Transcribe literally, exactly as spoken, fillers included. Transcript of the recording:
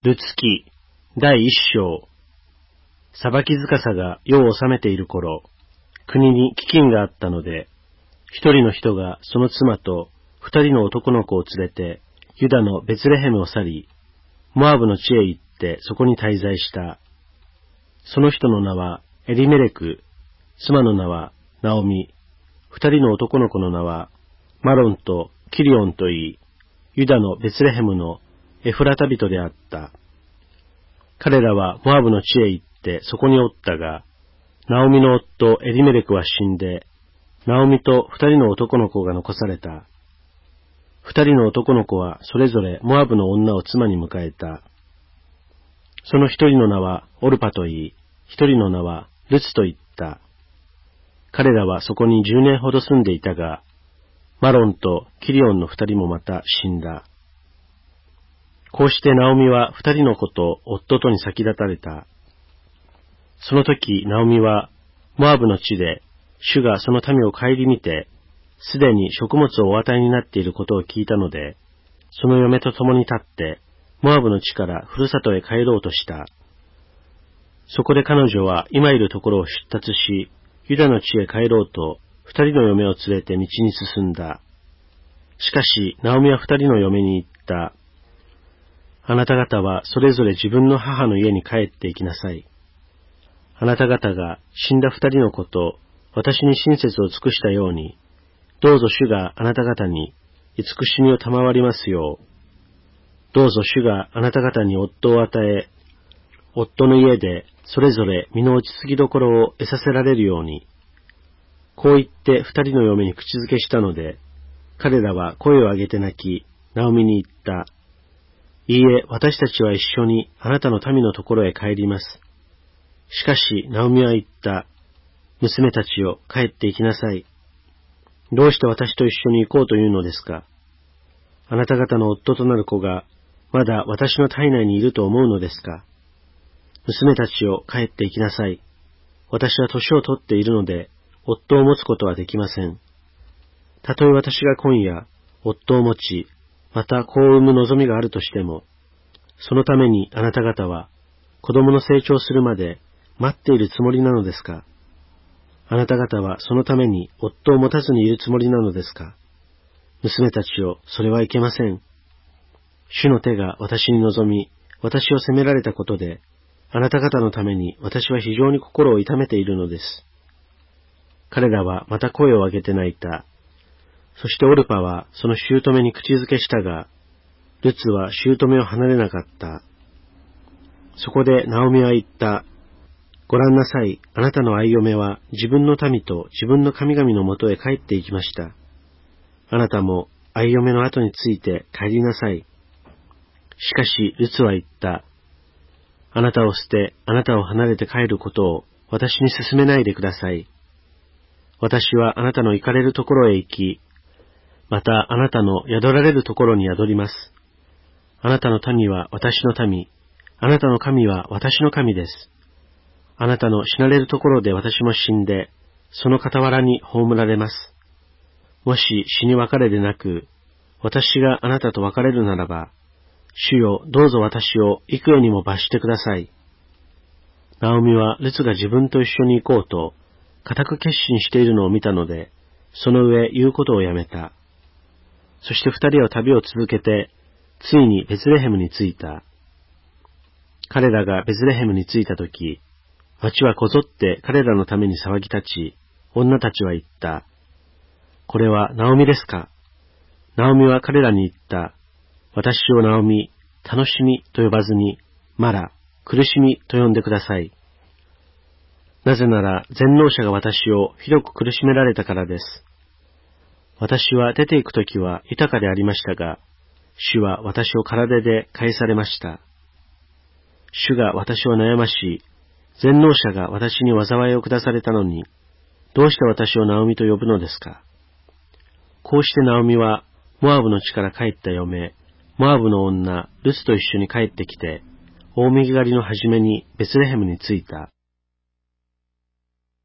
ルツ記第一章。裁き司が世を治めている頃、国に飢饉があったので、一人の人がその妻と二人の男の子を連れて、ユダのベツレヘムを去り、モアブの地へ行ってそこに滞在した。その人の名はエリメレク、妻の名はナオミ、二人の男の子の名はマロンとキリオンといい、ユダのベツレヘムのエフラタ人であった。彼らはモアブの地へ行ってそこにおったが、ナオミの夫エリメレクは死んで、ナオミと二人の男の子が残された。二人の男の子はそれぞれモアブの女を妻に迎えた。その一人の名はオルパといい、一人の名はルツといった。彼らはそこに十年ほど住んでいたが、マロンとキリオンの二人もまた死んだ。こうしてナオミは二人の子と夫とに先立たれた。その時ナオミはモアブの地で主がその民を顧みて、すでに食物をお与えになっていることを聞いたので、その嫁と共に立ってモアブの地からふるさとへ帰ろうとした。そこで彼女は今いるところを出立し、ユダの地へ帰ろうと二人の嫁を連れて道に進んだ。しかしナオミは二人の嫁に言った。あなた方はそれぞれ自分の母の家に帰って行きなさい。あなた方が死んだ二人の子と私に親切を尽くしたように、どうぞ主があなた方に慈しみを賜りますよう。どうぞ主があなた方に夫を与え、夫の家でそれぞれ身の落ち着きどころを得させられるように。こう言って二人の嫁に口づけしたので、彼らは声を上げて泣き、ナオミに言った。いいえ、私たちは一緒にあなたの民のところへ帰ります。しかし、ナオミは言った。娘たちよ、帰って行きなさい。どうして私と一緒に行こうというのですか。あなた方の夫となる子が、まだ私の体内にいると思うのですか。娘たちよ、帰って行きなさい。私は年を取っているので、夫を持つことはできません。たとえ私が今夜、夫を持ち、また子を産む望みがあるとしても、そのためにあなた方は子供の成長するまで待っているつもりなのですか。あなた方はそのために夫を持たずにいるつもりなのですか。娘たちよ、それはいけません。主の手が私に望み、私を責められたことで、あなた方のために私は非常に心を痛めているのです。彼らはまた声を上げて泣いた。そしてオルパはその姑に口づけしたが、ルツは姑を離れなかった。そこでナオミは言った。ご覧なさい、あなたの愛嫁は自分の民と自分の神々のもとへ帰って行きました。あなたも愛嫁の後について帰りなさい。しかしルツは言った。あなたを捨て、あなたを離れて帰ることを私に勧めないでください。私はあなたの行かれるところへ行き、またあなたの宿られるところに宿ります。あなたの民は私の民、あなたの神は私の神です。あなたの死なれるところで私も死んで、その傍らに葬られます。もし死に別れでなく、私があなたと別れるならば、主よ、どうぞ私を幾重にも罰してください。ナオミはルツが自分と一緒に行こうと、固く決心しているのを見たので、その上言うことをやめた。そして二人は旅を続けて、ついにベツレヘムに着いた。彼らがベツレヘムに着いたとき、町はこぞって彼らのために騒ぎ立ち、女たちは言った。これはナオミですか。ナオミは彼らに言った。私をナオミ、楽しみと呼ばずに、マラ、苦しみと呼んでください。なぜなら全能者が私をひどく苦しめられたからです。私は出て行くときは豊かでありましたが、主は私を体で返されました。主が私を悩まし、全能者が私に災いを下されたのに、どうして私をナオミと呼ぶのですか。こうしてナオミは、モアブの地から帰った嫁、モアブの女、ルツと一緒に帰ってきて、大麦狩りの初めにベツレヘムに着いた。